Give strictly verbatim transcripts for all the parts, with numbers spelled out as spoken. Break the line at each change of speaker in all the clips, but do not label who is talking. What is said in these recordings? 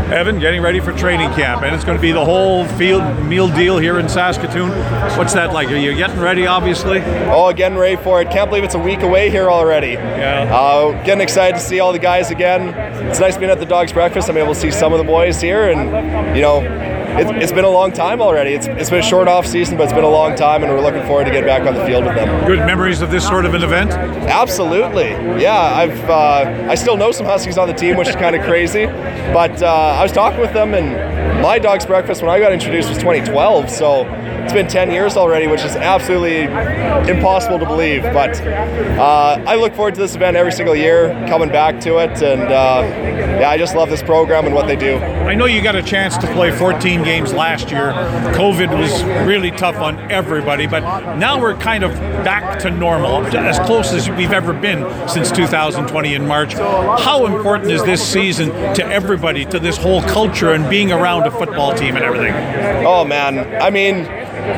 Evan, getting ready for training camp, and it's going to be the whole field meal deal here in Saskatoon. What's that like? Are you getting ready, obviously?
Oh, getting ready for it. Can't believe it's a week away here already.
Yeah.
Uh, getting excited to see all the guys again. It's nice being at the Dogs Breakfast. I'm able to see some of the boys here, and, you know, It's, it's been a long time already. It's it's been a short off season, but it's been a long time, and we're looking forward to getting back on the field with them.
Good memories of this sort of an event?
Absolutely. Yeah, I've uh, I still know some Huskies on the team, which is kind of crazy. But uh, I was talking with them, and my Dogs Breakfast when I got introduced was twenty twelve. So it's been ten years already, which is absolutely impossible to believe. But uh, I look forward to this event every single year, coming back to it, and uh, yeah, I just love this program and what they do.
I know you got a chance to play fourteen games last year. COVID was really tough on everybody, but now we're kind of back to normal, as close as we've ever been since two thousand twenty in March. How important is this season to everybody, to this whole culture and being around a football team and everything?
Oh man, I mean,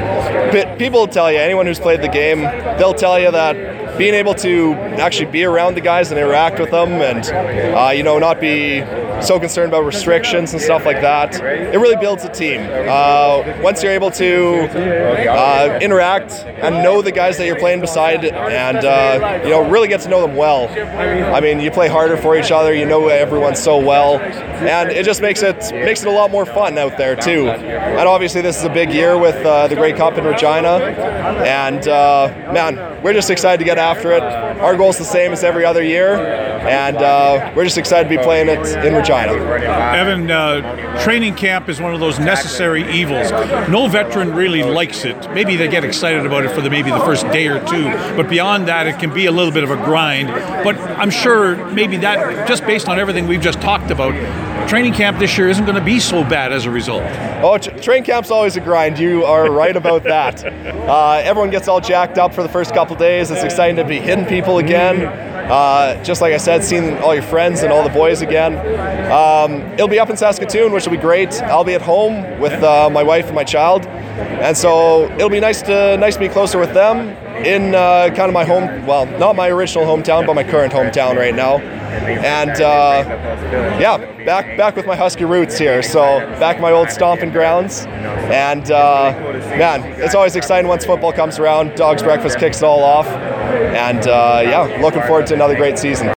people will tell you, anyone who's played the game, they'll tell you that being able to actually be around the guys and interact with them, and uh, you know, not be so concerned about restrictions and stuff like that, it really builds a team. Uh, once you're able to uh, interact and know the guys that you're playing beside, and uh, you know, really get to know them well. I mean, you play harder for each other. You know everyone so well, and it just makes it makes it a lot more fun out there too. And obviously, this is a big year with uh, the Grey Cup in Regina, and uh, man, we're just excited to get after it. Our goal is the same as every other year, and uh, we're just excited to be playing it in Regina.
Evan, uh, training camp is one of those necessary evils. No veteran really likes it. Maybe they get excited about it for the, maybe the first day or two, but beyond that, it can be a little bit of a grind. But I'm sure maybe that, just based on everything we've just talked about, training camp this year isn't going to be so bad as a result.
Oh, t- training camp's always a grind. You are right about that. Uh, everyone gets all jacked up for the first couple days. It's exciting to be hitting people again. Uh, just like I said, seeing all your friends and all the boys again. Um, it'll be up in Saskatoon, which will be great. I'll be at home with uh, my wife and my child, and so it'll be nice to nice to be closer with them in uh, kind of my home. Well, not my original hometown, but my current hometown right now. And uh, yeah, back back with my Husky roots here. So back in my old stomping grounds. And uh, man, it's always exciting once football comes around. Dogs Breakfast kicks it all off. And uh, yeah, looking forward to another great season.